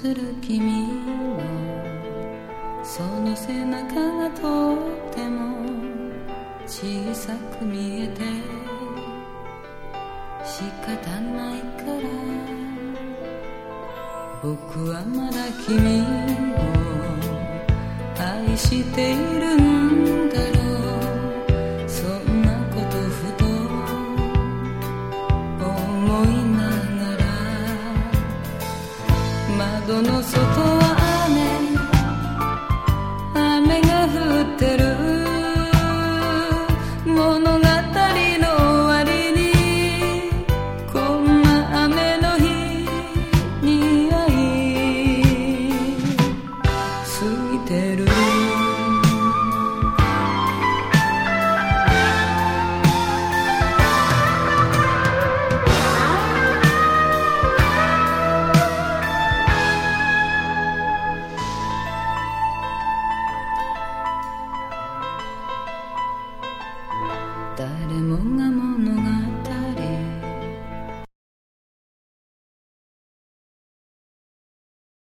する君のその背中がとっても小さく見えて仕方ないから僕はまだ君を愛しているんだろう。そんなことふと思いながら窓の外は雨が降ってる物語の終わりにこんな雨の日に会い過ぎてる。誰もが物語